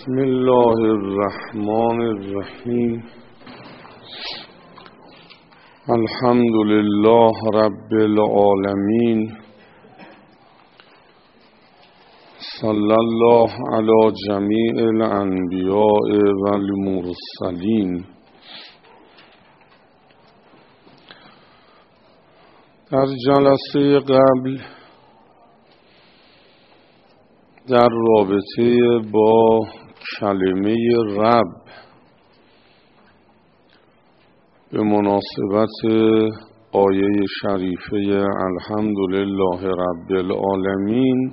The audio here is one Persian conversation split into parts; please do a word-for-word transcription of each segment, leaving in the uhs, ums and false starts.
بسم الله الرحمن الرحیم. الحمد لله رب العالمین. صلی الله علی جمیع الانبیاء والمرسلین. در جلسه قبل در رابطه با کلمه رب به مناسبت آیه شریفه الحمدلله رب العالمین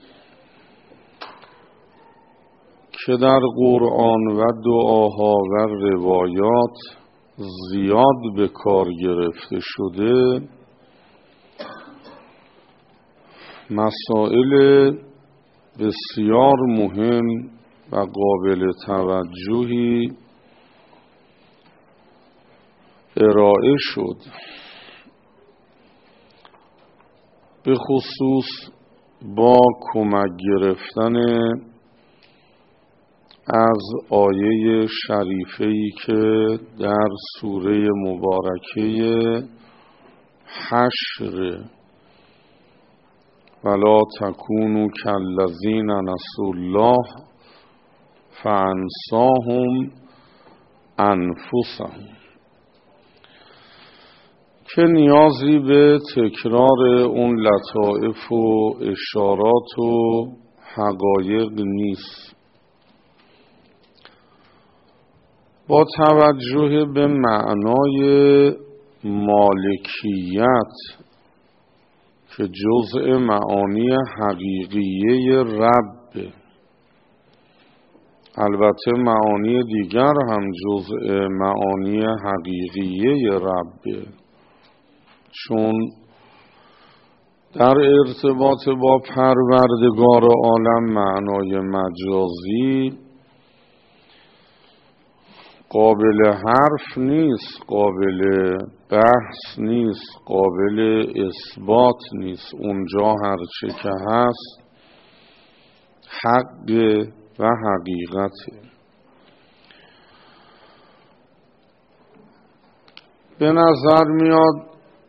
که در قرآن و دعاها و روایات زیاد به کار گرفته شده، مسائل بسیار مهم و قابل توجهی ارائه شد، به خصوص با کمک گرفتن از آیه شریفه‌ای که در سوره مبارکه حشر ولا تکونوا کالذین نسوا الله فانساهم انفسهم، که نیازی به تکرار اون لطائف و اشارات و حقایق نیست. با توجه به معنای مالکیت که جزء معانی حقیقیه رب، البته معانی دیگر هم جزء معانی حقیقیه رب، چون در ارتباط با پروردگار عالم معنای مجازی قابل حرف نیست، قابل بحث نیست، قابل اثبات نیست. اونجا هرچه که هست حق و حقیقته. به نظر میاد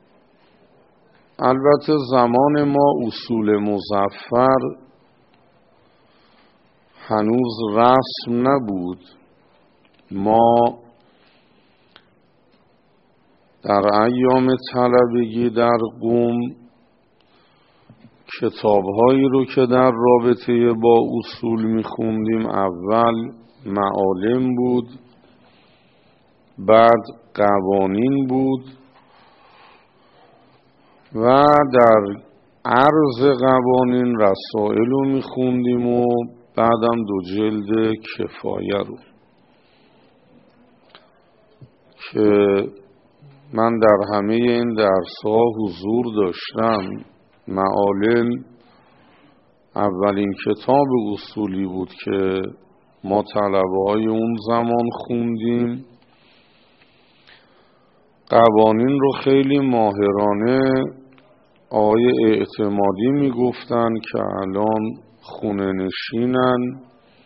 البته زمان ما اصول مظفر هنوز رسم نبود. ما در ایام طلبگی در قم کتاب‌هایی رو که در رابطه با اصول می‌خوندیم، اول معالم بود، بعد قوانین بود و در عرض قوانین رسائل رو می‌خوندیم و بعدم دو جلد کفایه رو که من در همه این درس‌ها حضور داشتم. معالم اولین کتاب اصولی بود که ما طلبه‌های اون زمان خوندیم. قوانین رو خیلی ماهرانه آقای اعتمادی میگفتن که الان خونه نشینن.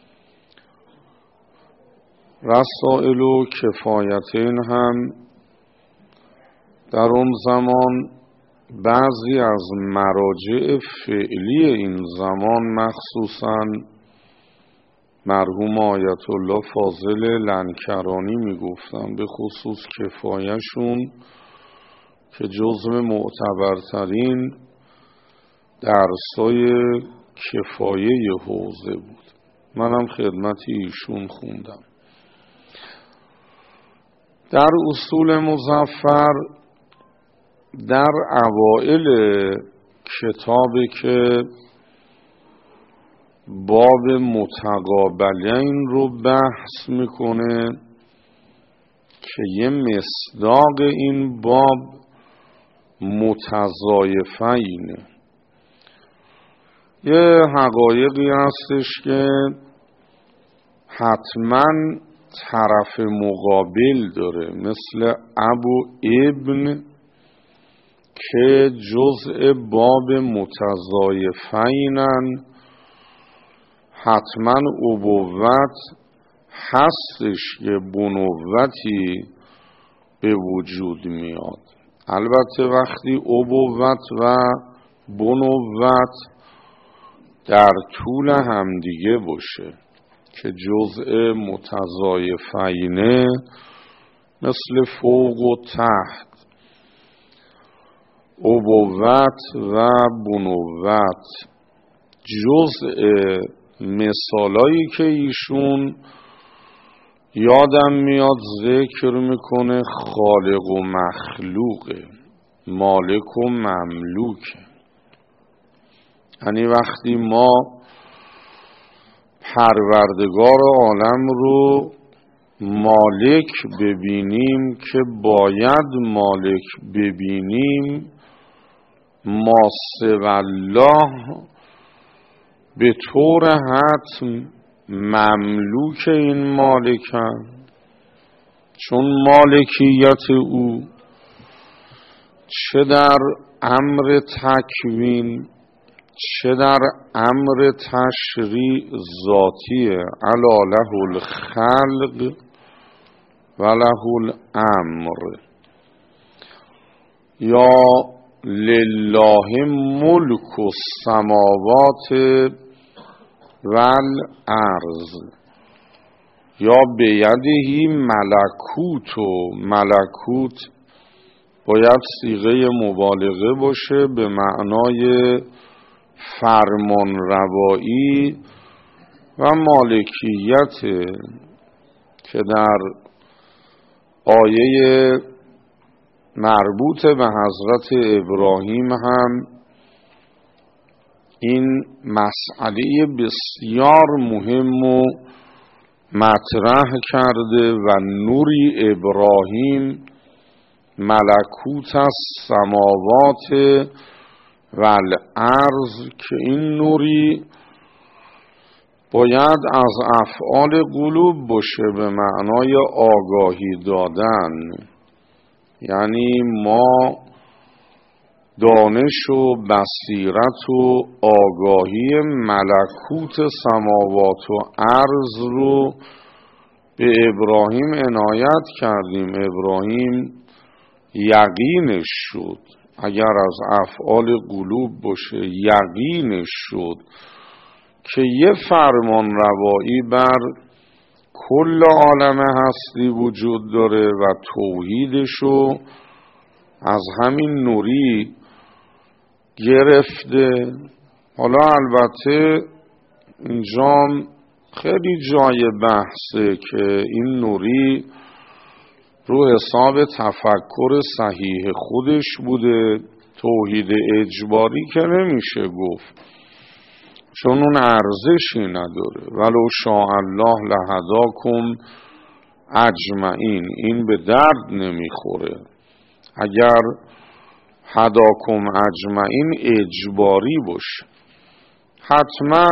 رسائل و کفایتین هم در اون زمان بعضی از مراجع فعلی این زمان، مخصوصاً مرحوم آیت الله فاضل لنکرانی میگفتن، به خصوص کفایه‌شون که جزو معتبرترین درسای کفایه حوزه بود. منم خدمت ایشون خوندم. در اصول مظفر در اوائل کتابی که باب متقابلین رو بحث میکنه که یه مصداق این باب متضایفینه، یه حقایقی هستش که حتما طرف مقابل داره، مثل ابو ابن که جزء باب متضایفینن، حتما ابوت هستش که بنوتی به وجود میاد. البته وقتی ابوت و بنوت در طول همدیگه باشه که جزء متضایفینه مثل فوق و تحت، ابوت و بنوت جزء مثالایی که ایشون یادم میاد ذکر میکنه خالق و مخلوقه، مالک و مملوکه. یعنی وقتی ما پروردگار عالم رو مالک ببینیم که باید مالک ببینیم، ما سوی الله به طور حتم مملوک این مالکن، چون مالکیت او چه در امر تکوین چه در امر تشریع ذاتیه. الا له الخلق و له الامر، یا لله ملک السماوات والارض، یا بیدهی ملکوت. و ملکوت باید صیغه مبالغه باشه به معنای فرمان روایی و مالکیت که در آیه مربوط به حضرت ابراهیم هم این مسئله بسیار مهم و مطرح کرده و نوری ابراهیم ملکوت السماوات والارض، که این نوری باید از افعال قلوب باشه به معنای آگاهی دادن. یعنی ما دانش و بصیرت و آگاهی ملکوت سماوات و ارض رو به ابراهیم عنایت کردیم. ابراهیم یقینش شد، اگر از افعال قلوب باشه یقینش شد که یه فرمان روایی بر کل عالم هستی وجود داره و توحیدشو از همین نوری گرفته. حالا البته اینجا خیلی جای بحثه که این نوری رو حساب تفکر صحیح خودش بوده، توحید اجباری که نمیشه گفت چون اون ارزشی نداره. ولو شاء الله لهداکم اجمعین، این به درد نمیخوره. اگر هداکم اجمعین اجباری باشه، حتما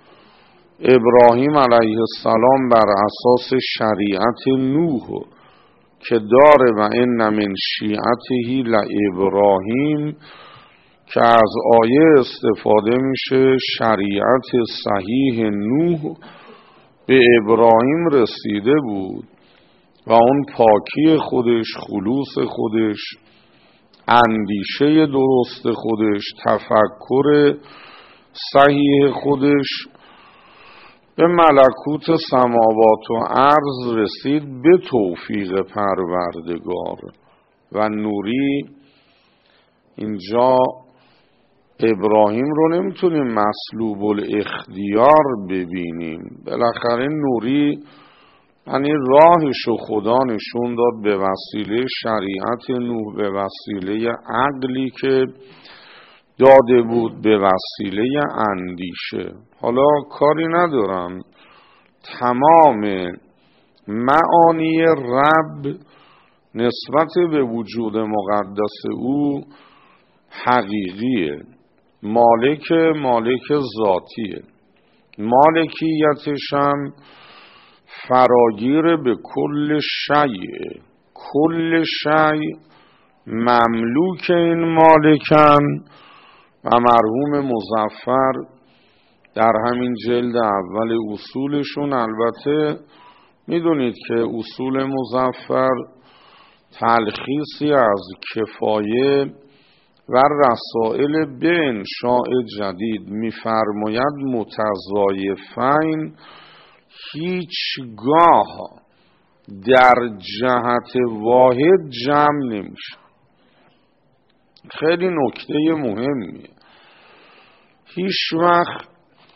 ابراهیم علیه السلام بر اساس شریعت نوح که داره و ان من شیعته لابراهیم که از آیه استفاده میشه، شریعت صحیح نوح به ابراهیم رسیده بود و اون پاکی خودش، خلوص خودش، اندیشه درست خودش، تفکر صحیح خودش به ملکوت سماوات و ارض رسید به توفیق پروردگار. و نوری اینجا ابراهیم رو نمیتونیم مسلوب الاختیار ببینیم، بالاخره نوری یعنی راهشو خدا نشون داد به وسیله شریعت نوح، به وسیله عقلی که داده بود، به وسیله اندیشه. حالا کاری ندارم، تمام معانی رب نسبت به وجود مقدس او حقیقیه. مالک مالک ذاتیه، مالکیتش هم فراگیر به کل شیء، کل شیء مملوک این مالکن. و مرحوم مظفر در همین جلد اول اصولشون. البته میدونید که اصول مظفر تلخیصی از کفایه و رسائل به انشاء جدید میفرماید متضایفین هیچگاه در جهت واحد جمع نمیشه. خیلی نکته مهمیه. هیچ وقت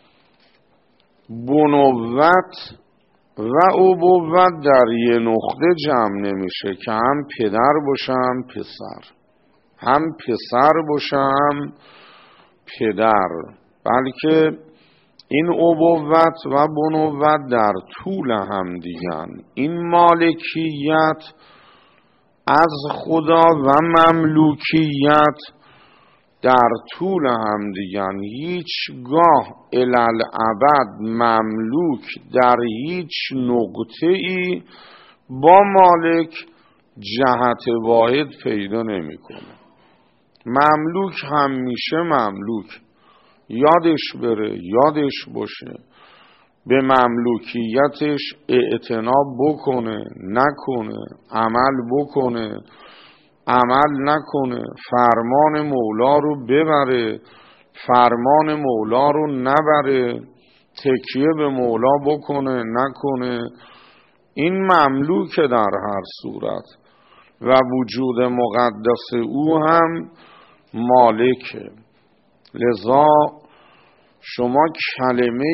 بنوت و ابوت در یه نقطه جمع نمیشه که هم پدر باشه هم پسر، هم پسر باشه هم پدر، بلکه این ابوت و بنوت در طول هم دیگن. این مالکیت از خدا و مملوکیت در طول هم دیگن. هیچگاه الالعبد مملوک در هیچ نقطه ای با مالک جهت واحد پیدا نمیکنه. مملوک همیشه مملوک، یادش بره یادش باشه، به مملوکیتش اعتنا بکنه نکنه، عمل بکنه عمل نکنه، فرمان مولا رو ببره فرمان مولا رو نبره، تکیه به مولا بکنه نکنه. این مملوکه در هر صورت و وجود مقدس او هم مالکه. لذا شما کلمه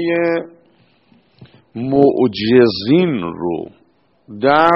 معجزین رو در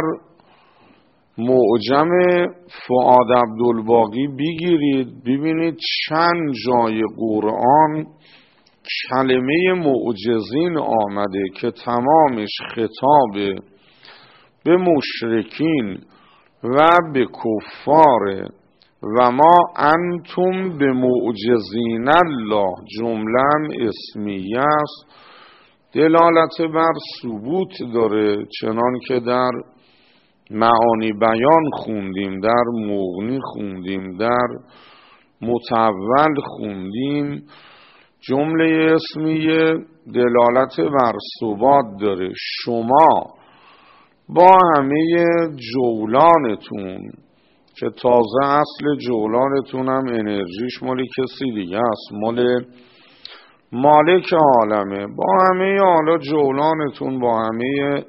معجم فؤاد عبدالباقی بگیرید، ببینید چند جای قرآن کلمه معجزین آمده که تمامش خطاب به مشرکین و به کفار. و ما انتم به معجزین الله جمله اسمیه است، دلالت بر ثبوت داره، چنان که در معانی بیان خوندیم، در مغنی خوندیم، در متول خوندیم. جمله اسمیه دلالت بر ثبات داره. شما با همه جولانتون که تازه اصل جولانتون هم انرژیش مال کسی دیگه است، مال مالک عالمه، با همه حالا جولانتون، با همه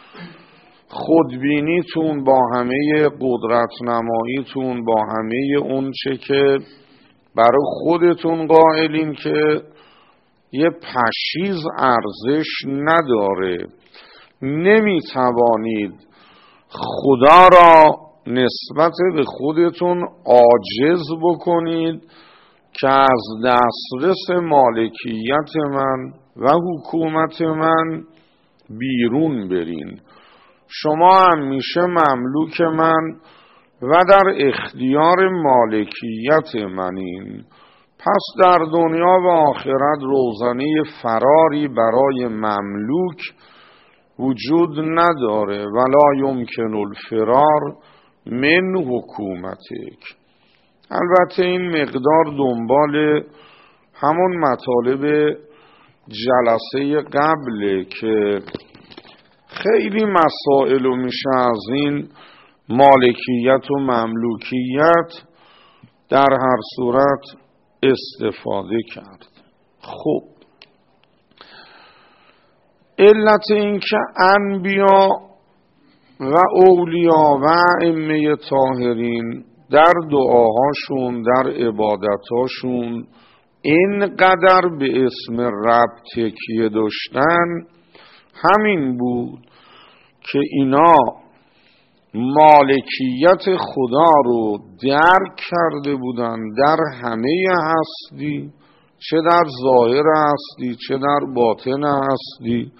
خودبینیتون، با همه قدرت نماییتون، با همه اون چه که برای خودتون قائلین که یه پشیز ارزش نداره، نمی توانید خدا را نسبت به خودتون عاجز بکنید که از دسترس مالکیت من و حکومت من بیرون برین. شما همیشه مملوک من و در اختیار مالکیت منین. پس در دنیا و آخرت روزنه فراری برای مملوک وجود نداره. ولا یمکن الفرار من حکومتک. البته این مقدار دنبال همون مطالب جلسه قبله که خیلی مسائل رو میشه از این مالکیت و مملوکیت در هر صورت استفاده کرد. خب علت این که انبیا و اولیا و ائمه طاهرین در دعاهاشون در عبادتاشون اینقدر به اسم رب تکیه داشتن همین بود که اینا مالکیت خدا رو درک کرده بودن در همه هستی، چه در ظاهر هستی چه در باطن هستی.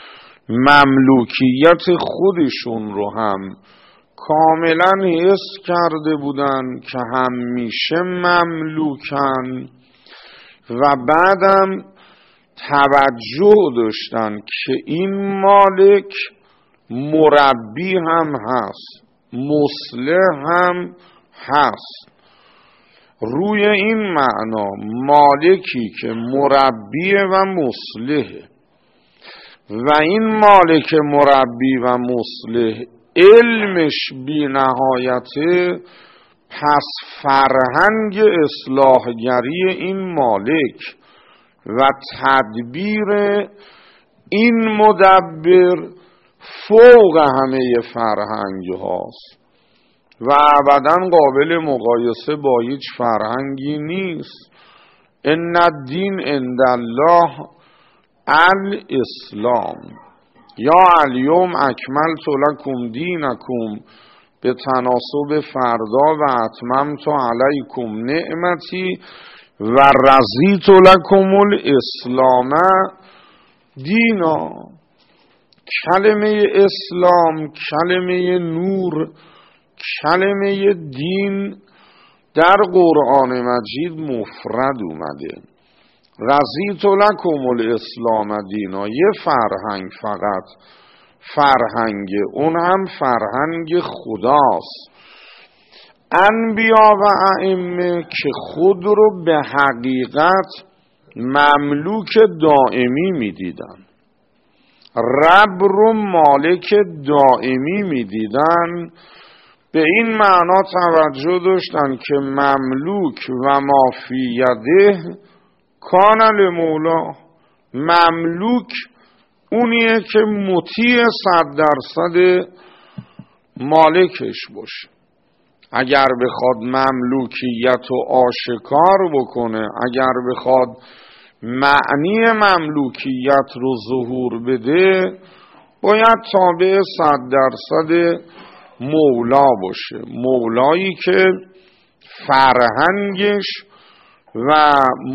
مملوکیت خودشون رو هم کاملا حس کرده بودن که همیشه مملوکن و بعدم توجه داشتن که این مالک مربی هم هست، مصلح هم هست. روی این معنا مالکی که مربی و مصلحه و این مالک مربی و مصلح علمش بی نهایته، پس فرهنگ اصلاحگری این مالک و تدبیر این مدبر فوق همه فرهنگ هاست و ابداً قابل مقایسه با هیچ فرهنگی نیست. ان الدین عند الله الاسلام یا الیوم اکملت لکم دینکم به تناسب فردا و اتممت علیکم نعمتی و رضیت لکم الاسلام دینا. کلمه اسلام، کلمه نور، کلمه دین در قرآن مجید مفرد اومده. رضیت لکم الاسلام دینا، یه فرهنگ، فقط فرهنگ، اون هم فرهنگ خداست. انبیا و ائمه که خود رو به حقیقت مملوک دائمی میدیدن، رب رو مالک دائمی میدیدن، به این معنا توجه داشتن که مملوک و ما فی یده کان لمولا. مملوک اونیه که مطیع صد درصد مالکش باشه. اگر بخواد مملوکیت رو آشکار بکنه، اگر بخواد معنی مملوکیت رو ظهور بده، باید تابع صد درصد مولا باشه. مولایی که فرهنگش و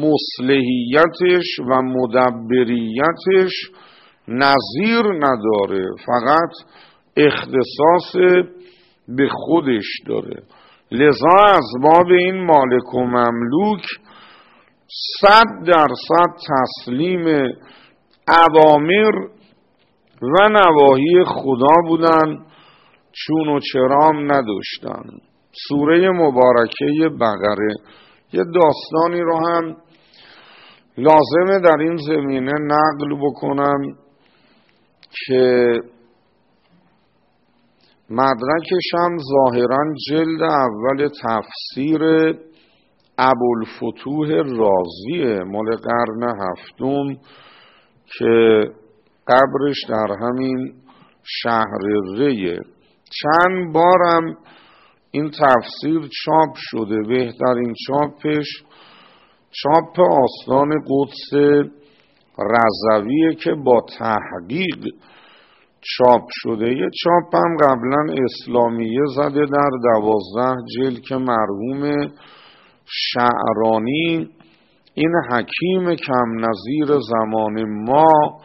مصلحیتش و مدبریتش نظیر نداره، فقط اختصاص به خودش داره. لذا از باب این مالک و مملوک صد درصد تسلیم اوامر و نواهی خدا بودن، چون و چرام نداشتن. سوره مبارکه بقره یه داستانی رو هم لازمه در این زمینه نقل بکنم که مدرکش هم ظاهرا جلد اول تفسیر ابوالفتوح رازیه، مال قرن هفتم، که قبرش در همین شهر ریه. چند بارم این تفسیر چاپ شده. بهترین چاپش چاپ آستان قدس رضویه که با تحقیق چاپ شده. یه چاپ هم قبلا اسلامیه زده در دوازده جلد که مرحوم شعرانی، این حکیم کم نظیر زمان ما،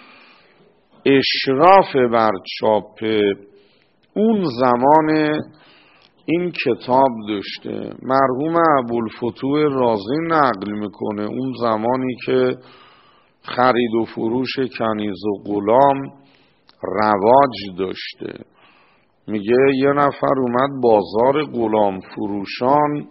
اشراف بر چاپ اون زمان این کتاب داشته. مرحوم ابوالفتوح رازی نقل میکنه اون زمانی که خرید و فروش کنیز و غلام رواج داشته. میگه یه نفر اومد بازار غلام فروشان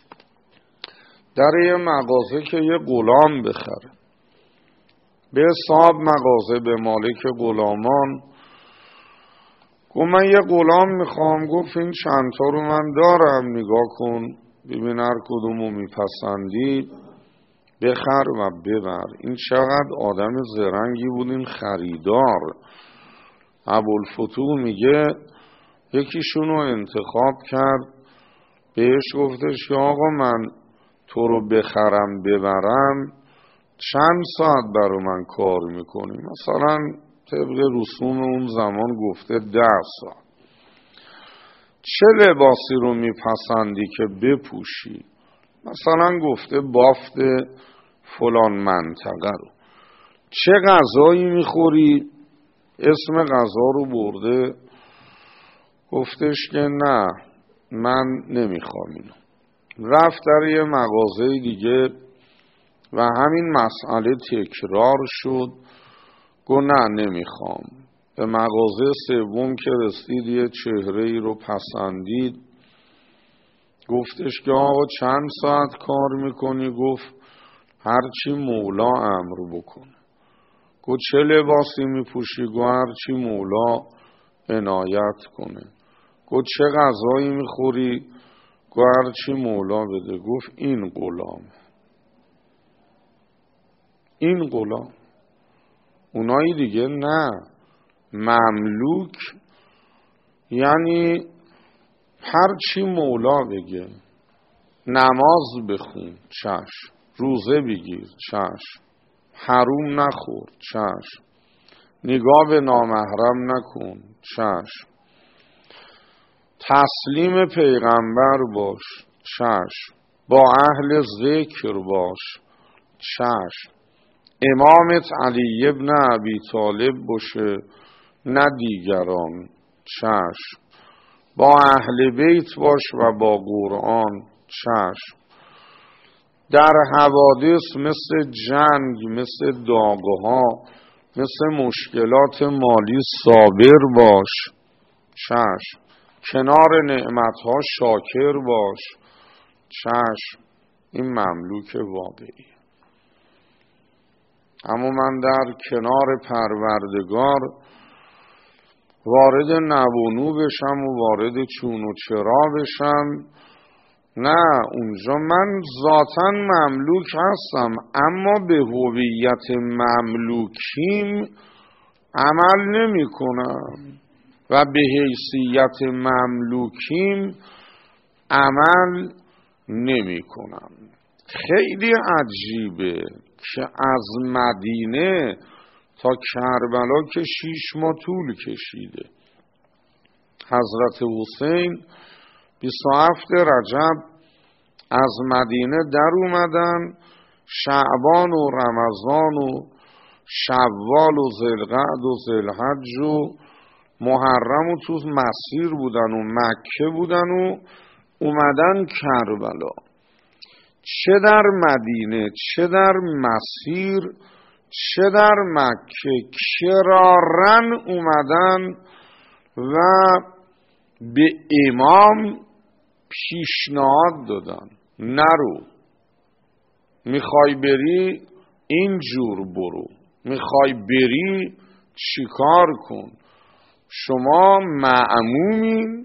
در یه مغازه که یه غلام بخره. به صاحب مغازه، به مالک غلامان، گفت من یه غلام میخوام. گفت این چند تا رو من دارم، نگاه کن ببین هر کدومو میپسندی بخر و ببر. این چقدر آدم زرنگی بود این خریدار. ابوالفتوح میگه یکیشونو انتخاب کرد، بهش گفتش یا آقا من تو رو بخرم ببرم چند ساعت برای من کار میکنی؟ مثلا طبق رسوم اون زمان گفته ده ساعت. چه لباسی رو میپسندی که بپوشی؟ مثلا گفته بافت فلان منطقه رو. چه غذایی میخوری؟ اسم غذا رو برده. گفتش که نه من نمیخوام اینو. رفت در یه مغازه دیگه و همین مسئله تکرار شد. گفت نه نمیخوام. به مغازه سوم که رسید یه چهره ای رو پسندید. گفتش که آقا چند ساعت کار میکنی؟ گفت هرچی مولا امر بکنه. گفت چه لباسی میپوشی؟ گفت هرچی مولا عنایت کنه. گفت چه غذایی میخوری؟ گفت هرچی مولا بده. گفت این غلام، این غلام. اونایی دیگه نه. مملوک یعنی هرچی مولا بگه. نماز بخون، چشم. روزه بگیر، چشم. حروم نخور، چشم. نگاه به نامحرم نکن، چشم. تسلیم پیغمبر باش، چشم. با اهل ذکر باش، چشم. امامت علی ابن ابی طالب باشه نه دیگران، چشم. با اهل بیت باش و با قرآن، چشم. در حوادث مثل جنگ، مثل داغها، مثل مشکلات مالی صابر باش، چشم. کنار نعمتها شاکر باش، چشم. این مملوک واقعی. اما من در کنار پروردگار وارد نبونو بشم و وارد چون و چرا بشم، نه. اونجا من ذاتاً مملوک هستم، اما به هویت مملوکیم عمل نمی کنم و به حیثیت مملوکیم عمل نمی کنم. خیلی عجیبه که از مدینه تا کربلا که شیش ماه طول کشیده. حضرت حسین بیست و هفت رجب از مدینه در اومدن، شعبان و رمضان و شوال و ذوالقعد و ذوالحج و محرم و تو مسیر بودن و مکه بودن و اومدن کربلا. چه در مدینه، چه در مسیر، چه در مکه کرارن اومدن و به امام پیشنهاد دادن نرو، میخوای بری اینجور برو، میخوای بری چیکار کن، شما مأمومین،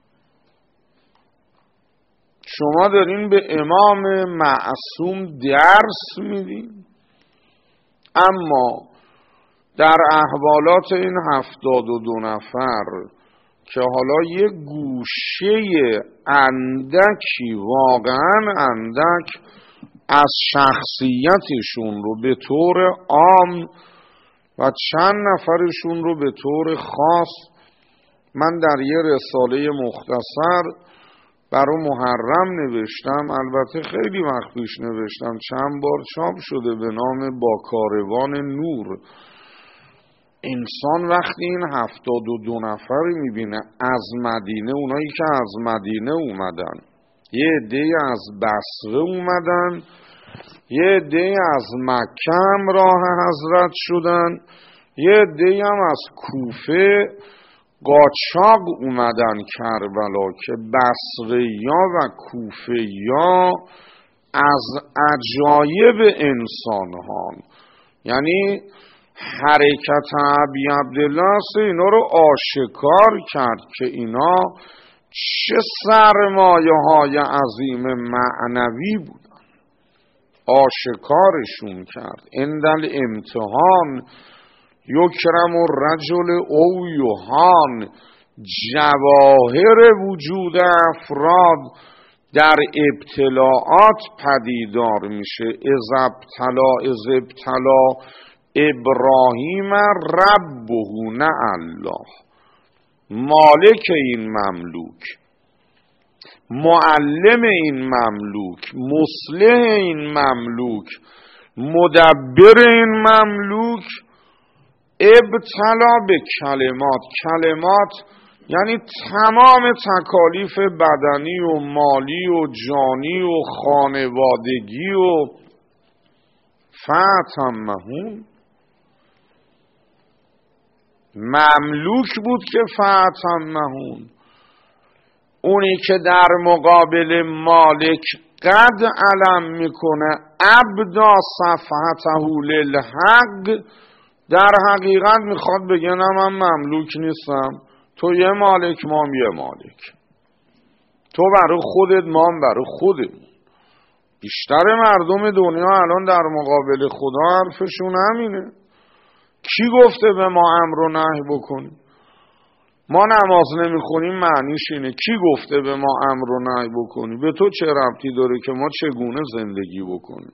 شما دارین به امام معصوم درس میدین. اما در احوالات این هفتاد و دو نفر که حالا یک گوشه اندکی، واقعا اندک از شخصیتشون رو به طور عام و چند نفرشون رو به طور خاص من در یه رساله مختصر برای محرم نوشتم. البته خیلی وقت پیش نوشتم، چند بار چاپ شده، به نام با کاروان نور. انسان وقتی این هفتاد و دو نفر میبینه از مدینه، اونایی که از مدینه اومدن، یه عده‌ای از بصره اومدن، یه عده‌ای از مکه هم راه حضرت شدن، یه عده‌ای هم از کوفه قاچاق اومدن کربلا، که بصره‌یا و کوفه‌یا از عجایب انسان‌هان، یعنی حرکت ابی عبدالله اینا رو آشکار کرد که اینا چه سرمایه های عظیم معنوی بودن. آشکارشون کرد. اندل امتحان یکرم الرجل او یوهان، جواهر وجود افراد در ابتلاعات پدیدار میشه. از ابتلا از ابتلا ابراهیم ربه، نه الله. مالک این مملوک، معلم این مملوک، مصلح این مملوک، مدبر این مملوک ابتلا به کلمات. کلمات یعنی تمام تکالیف بدنی و مالی و جانی و خانوادگی و فاتمهون. مملوک بود که فاتمهون. اونی که در مقابل مالک قد علم میکنه ابدا صفحته للحق، در حقیقت میخواد بگه نه من مملوک نیستم، تو یه مالک مام یه مالک، تو برای خودت مام برای خودمون. بیشتر مردم دنیا الان در مقابل خدا حرفشون همینه. کی گفته به ما امر و نهی بکنیم؟ ما نماز نمیخونیم معنیش اینه. کی گفته به ما امر و نهی بکنیم؟ به تو چه ربطی داره که ما چگونه زندگی بکنیم؟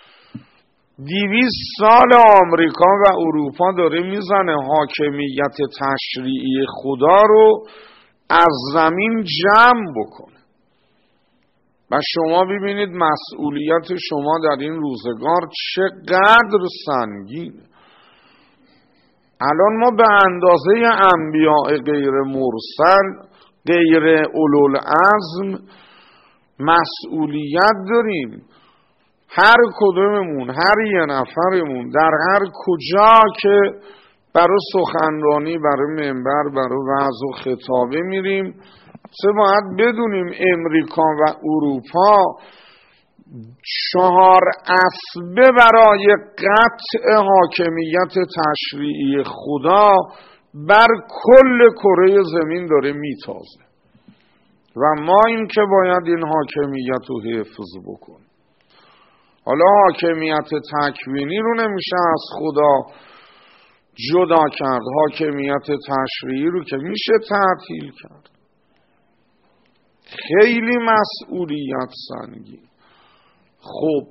دویست سال آمریکا و اروپا داره میزنه حاکمیت تشریعی خدا رو از زمین جمع بکنه و شما ببینید مسئولیت شما در این روزگار چقدر سنگینه. الان ما به اندازه انبیاء غیر مرسل، غیر اولوالعزم مسئولیت داریم. هر کدوممون، هر یه نفرمون در هر کجا که برای سخنرانی، برای منبر، برای وعظ و خطابه میریم، سه باید بدونیم امریکا و اروپا چهار اسبه برای قطع حاکمیت تشریعی خدا بر کل کره زمین داره میتازه و ما این که باید این حاکمیت رو حفظ بکنیم. حالا حاکمیت تکوینی رو نمیشه از خدا جدا کرد، حاکمیت تشریعی رو که میشه تعطیل کرد. خیلی مسئولیت سنگین. خب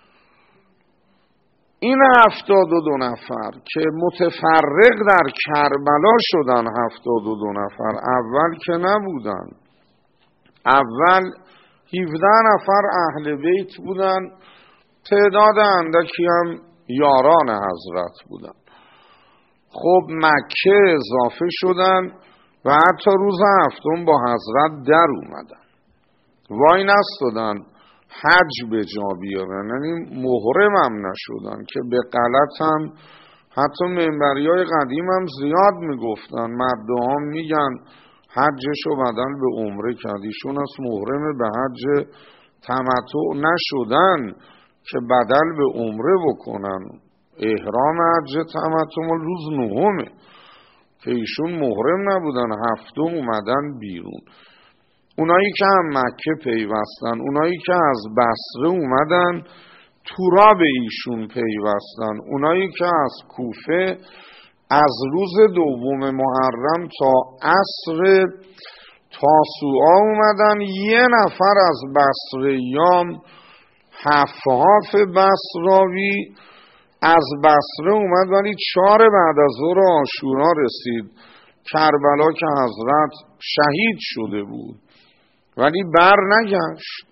این هفتاد و دو نفر که متفرق در کربلا شدن، هفتاد و دو نفر اول که نبودن، اول هفده نفر اهل بیت بودن، تعداد اندکی هم یاران حضرت بودن. خب مکه اضافه شدن و حتی روز هفتم با حضرت در اومدن، وای نستادن حج به جا بیارن، یعنی محرم هم نشدن که به غلط هم حتی منبریای قدیم هم زیاد میگفتن، مردم میگن حجشو بدل به عمره کردیشون از محرم به حج تمتع نشدن که بدل به عمره بکنن. احرام حج تمتع روز نهمه که ایشون محرم نبودن، هفتم اومدن بیرون. اونایی که هم مکه پیوستن، اونایی که از بصره اومدن تورا به ایشون پیوستن، اونایی که از کوفه از روز دوم محرم تا عصر تاسوعا اومدن. یه نفر از بصریان حفاف بصراوی از بصره اومد ولی چهار بعد از ظهر عاشورا رسید کربلا که حضرت شهید شده بود، ولی بر نگشت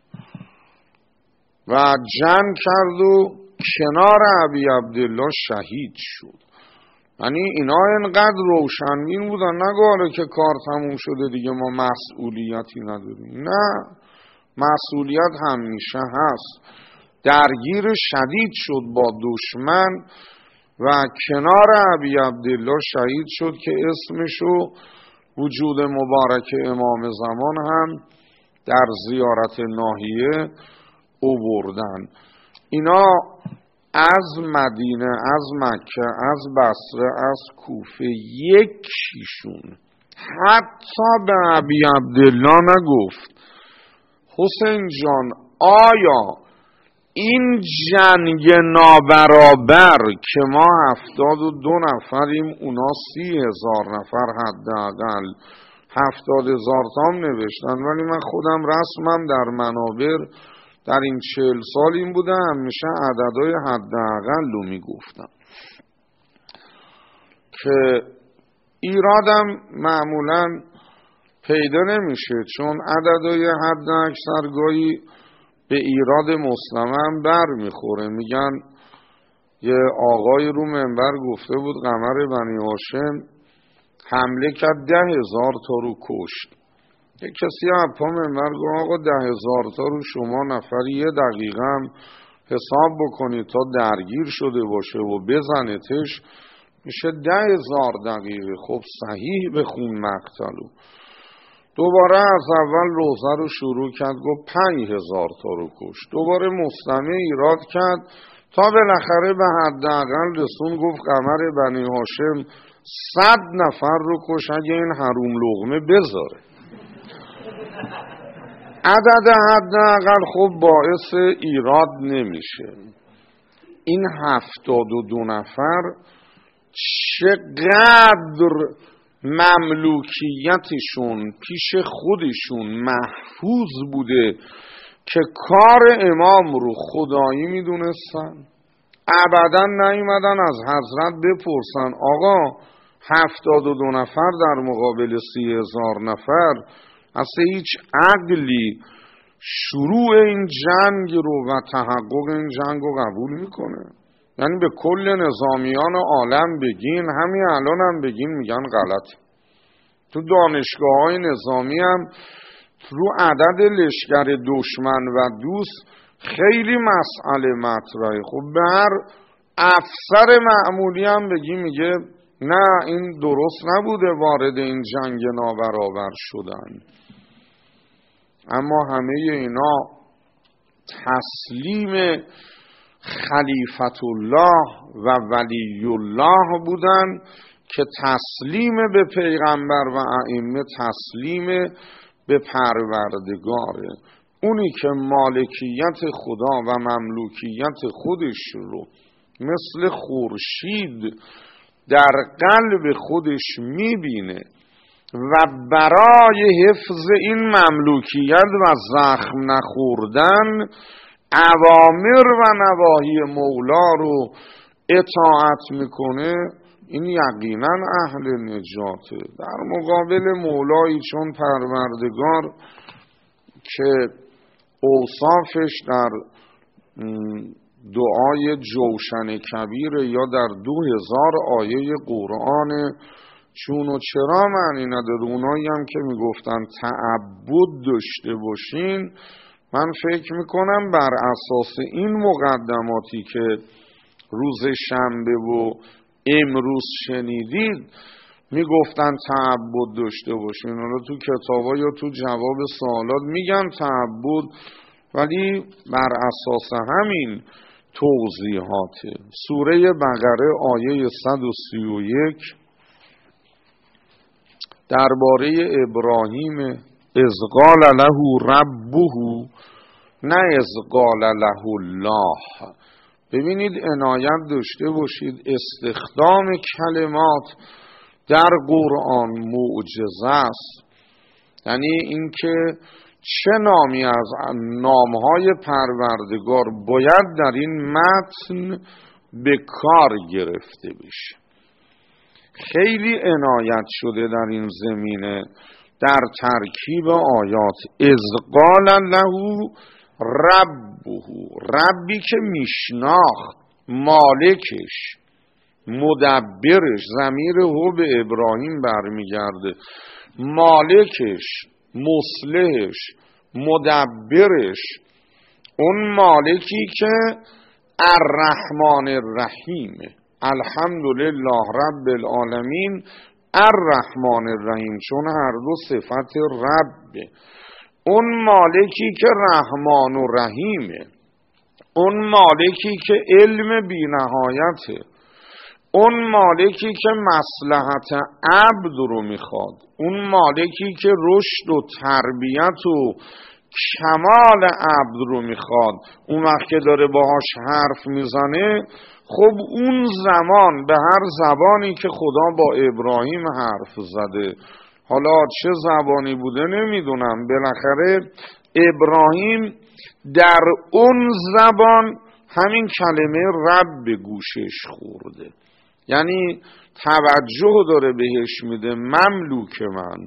و جنگ کرد و کنار ابی عبدالله شهید شد. یعنی اینا اینقدر روشنبین بودن، نگاره که کار تموم شده دیگه ما مسئولیتی نداریم. نه، مسئولیت همیشه هست. درگیر شدید شد با دشمن و کنار ابی عبدالله شهید شد که اسمشو وجود مبارک امام زمان هم در زیارت ناحیه اووردن. اینا از مدینه، از مکه، از بصره، از کوفه یکیشون حتی به ابی عبدالله نگفت حسین جان آیا این جنگ نابرابر که ما هفتاد و دو نفریم اونا سی هزار نفر حداقل، هفتاد هزار تام نوشتن، ولی من خودم رسمم در منابر در این چهل سال این بوده همیشه عددهای حداقل رو میگفتم که ایرادم معمولا پیدا نمیشه، چون عددهای حد اکثرگاهی به ایراد مسلمه هم بر میخوره. میگن یه آقای رو منبر گفته بود قمر بنی هاشم حمله کرد ده هزار تا رو کشت. یه کسی اپا منبر گفت آقا ده هزار تا رو شما نفری یه دقیقه هم حساب بکنید تا درگیر شده باشه و بزنتش میشه ده هزار دقیقه. خب صحیح بخون مقتلو. دوباره از اول روزه رو شروع کرد، گفت پنج هزار تا رو کش. دوباره مستمع ایراد کرد تا بالاخره به حداقل رسون، گفت قمر بنی هاشم صد نفر رو کش اگه این حروم لقمه بذاره. عدد حداقل خب باعث ایراد نمیشه. این هفتاد و دو نفر چقدر مملوکیتشون پیش خودشون محفوظ بوده که کار امام رو خدایی میدونستن. ابدا نیومدن از حضرت بپرسن آقا هفتاد و دو نفر در مقابل سی هزار نفر، اصلا هیچ عقلی شروع این جنگ رو و تحقق این جنگ رو قبول میکنه؟ یعنی به کل نظامیان عالم بگین، همین الان هم بگین میگن غلط. تو دانشگاه های نظامی هم رو عدد لشکر دشمن و دوست خیلی مسئله مطرحه. خب به هر افسر معمولی هم بگی میگه نه این درست نبوده وارد این جنگ نابرابر شدن. اما همه اینا تسلیم خلیفت الله و ولی الله بودن که تسلیم به پیغمبر و ائمه تسلیم به پروردگاره. اونی که مالکیت خدا و مملوکیت خودش رو مثل خورشید در قلب خودش میبینه و برای حفظ این مملوکیت و زخم نخوردن اوامر و نواهی مولا رو اطاعت میکنه، این یقینا اهل نجاته. در مقابل مولایی چون پروردگار که اوصافش در دعای جوشن کبیر یا در دو هزار آیه قرآن چون و چرا معنی نداره. اونایی هم که میگفتن تعبد داشته باشین، من فکر میکنم بر اساس این مقدماتی که روز شنبه و امروز شنیدید میگفتن تعبد داشته باشین. حالا تو کتابا یا تو جواب سوالات میگن تعبد، ولی بر اساس همین توضیحات. سوره بقره آیه صد و سی و یک درباره ابراهیم اذ قال له ربه، نه اذ قال له الله. ببینید عنایت داشته باشید، استخدام کلمات در قرآن معجزه است. یعنی اینکه چه نامی از نامهای پروردگار باید در این متن به کار گرفته بشه. خیلی عنایت شده در این زمینه در ترکیب آیات. اذ قال له ربه، ربی که میشناخت، مالکش، مدبرش، ضمیر هو به ابراهیم برمیگرده، مالکش، مصلحش، مدبرش، اون مالکی که الرحمن الرحیمه، الحمدلله رب العالمین الرحمن الرحیم، چون هر دو صفت ربه. اون مالکی که رحمان و رحیمه، اون مالکی که علم بی نهایته، اون مالکی که مصلحت عبد رو میخواد، اون مالکی که رشد و تربیت و کمال عبد رو میخواد. اون وقت که داره باهاش حرف میزنه، خب اون زمان به هر زبانی که خدا با ابراهیم حرف زده، حالا چه زبانی بوده نمیدونم، بالاخره ابراهیم در اون زبان همین کلمه رب به گوشش خورده. یعنی توجه داره بهش میده، مملوک من،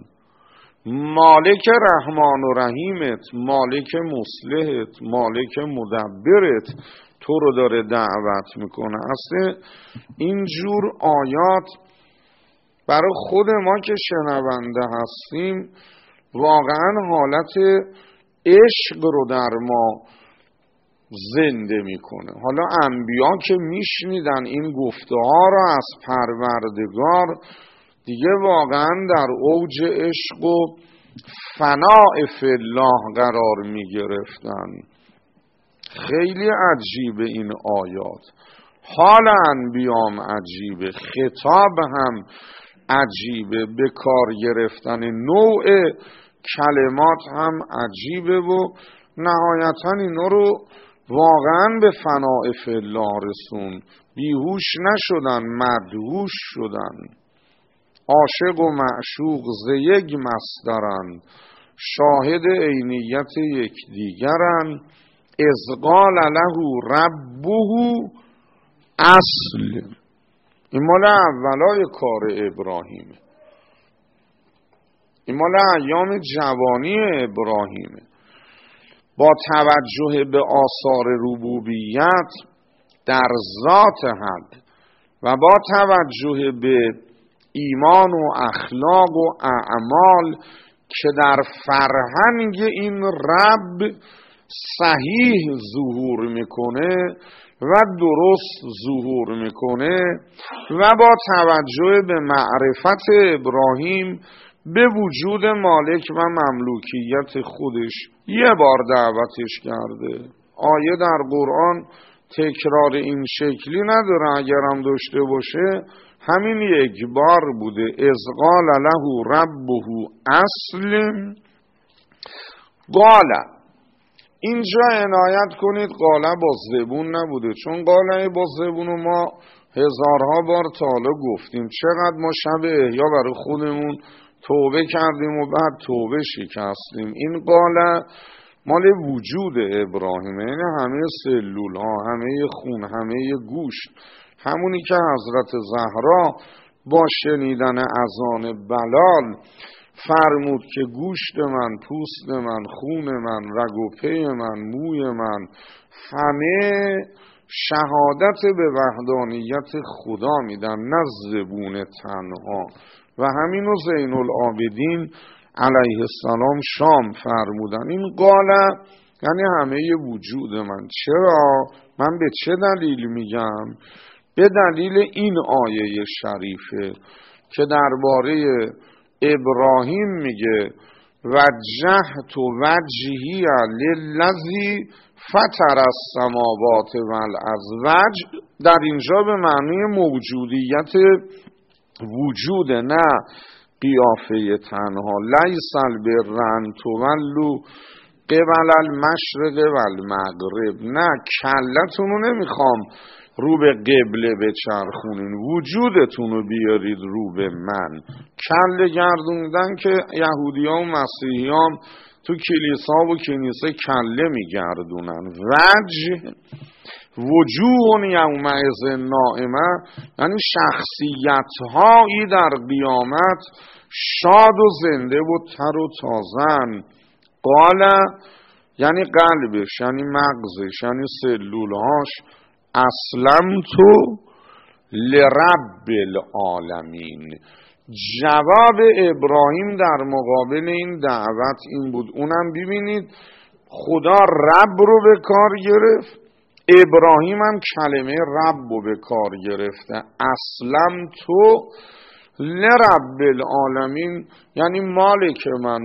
مالک رحمان و رحیمت، مالک مصلحت، مالک مدبرت تو رو داره دعوت میکنه. اصلا اینجور آیات برای خود ما که شنونده هستیم واقعا حالت عشق رو در ما زنده میکنه. حالا انبیا که میشنیدن این گفته ها رو از پروردگار، دیگه واقعا در اوج عشق و فناء فی الله قرار می گرفتن. خیلی عجیبه این آیات، حال انبیام عجیبه، خطاب هم عجیبه، به کار گرفتن نوع کلمات هم عجیبه و نهایتا اینا رو واقعا به فناء فی الله رسون. بیهوش نشدن، مدهوش شدن. عاشق و معشوق ز یک مصدرن، شاهد عینیت یکدیگرن. اذ قال له ربه اصل. این مال اولای کار ابراهیمه، این مال ایام جوانی ابراهیمه. با توجه به آثار ربوبیت در ذات حق و با توجه به ایمان و اخلاق و اعمال که در فرهنگ این رب صحیح ظهور میکنه و درست ظهور میکنه و با توجه به معرفت ابراهیم به وجود مالک و مملوکیت خودش یه بار دعوتش کرده. آیه در قرآن تکرار این شکلی نداره، اگرم داشته باشه همین یک بار بوده. اذ قال له ربه اسلم قال. اینجا عنایت کنید قاله با زبون نبوده، چون قاله با زبون ما هزارها بار تا حالا گفتیم. چقدر ما شب احیا برای خودمون توبه کردیم و بعد توبه شکستیم. این قاله مال وجود ابراهیم، یعنی همه سلول ها، همه خون، همه گوشت، همونی که حضرت زهرا با شنیدن اذان بلال فرمود که گوشت من، پوست من، خون من، رگ و پی من، موی من، همه شهادت به وحدانیت خدا میدن، نه زبون تنها. و همینو زین العابدین علیه السلام شام فرمودن. این قاله یعنی همه وجود من. چرا؟ من به چه دلیل میگم؟ به دلیل این آیه شریفه که درباره ابراهیم میگه وجهت وجهی للذی فطر السماوات والارض. وجه در اینجا به معنی موجودیت وجود، نه قیافه تنها. لیس البر ان تولوا قبل المشرق والمغرب. نه، کلتون رو نمیخوام رو به قبله بچرخونین، وجودتون رو بیارید رو به من. کله گردوندن که یهودی ها و مسیحی ها تو کلیسا و کنیسه کله میگردونن. وجه وجوه یومئذ نائمه، یعنی شخصیت هایی در قیامت شاد و زنده و تر و تازن. قال یعنی قلبش، یعنی مغزش، یعنی سلولهاش. اسلم تو لرب العالمین. جواب ابراهیم در مقابل این دعوت این بود. اونم ببینید خدا رب رو به کار گرفت، ابراهیم هم کلمه رب رو به کار گرفته. اسلم تو لرب العالمین یعنی مالک من،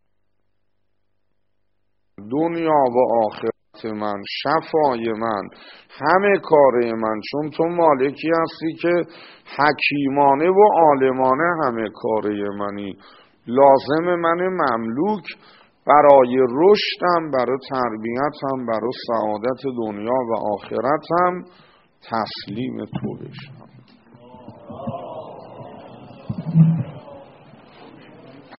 دنیا و آخرت من، شفای من، همه کاره من. چون تو مالکی هستی که حکیمانه و عالمانه همه کاره منی. لازم من مملوک برای رشدم، برای تربیتم، برای سعادت دنیا و آخرتم تسلیم تو بشم.